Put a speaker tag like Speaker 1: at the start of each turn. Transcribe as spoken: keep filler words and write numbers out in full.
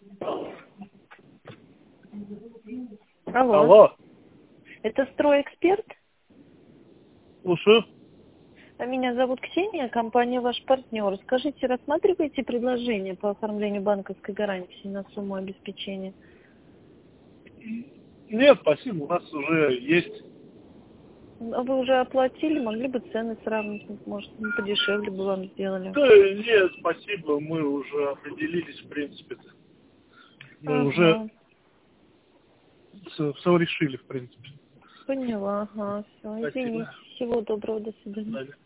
Speaker 1: Алло.
Speaker 2: Алло.
Speaker 1: Это «Стройэксперт»?
Speaker 2: Слушаю.
Speaker 1: А меня зовут Ксения, компания «Ваш партнер». Скажите, рассматриваете предложение по оформлению банковской гарантии на сумму обеспечения?
Speaker 2: Нет, спасибо, у нас уже есть.
Speaker 1: А вы уже оплатили, могли бы цены сравнить, может, ну, подешевле бы вам сделали.
Speaker 2: Да нет, спасибо, мы уже определились, в принципе. Мы
Speaker 1: Ага.
Speaker 2: уже все решили, в принципе.
Speaker 1: Поняла, ага, все,
Speaker 2: Спасибо.
Speaker 1: извините, всего доброго, до свидания.
Speaker 2: Далее.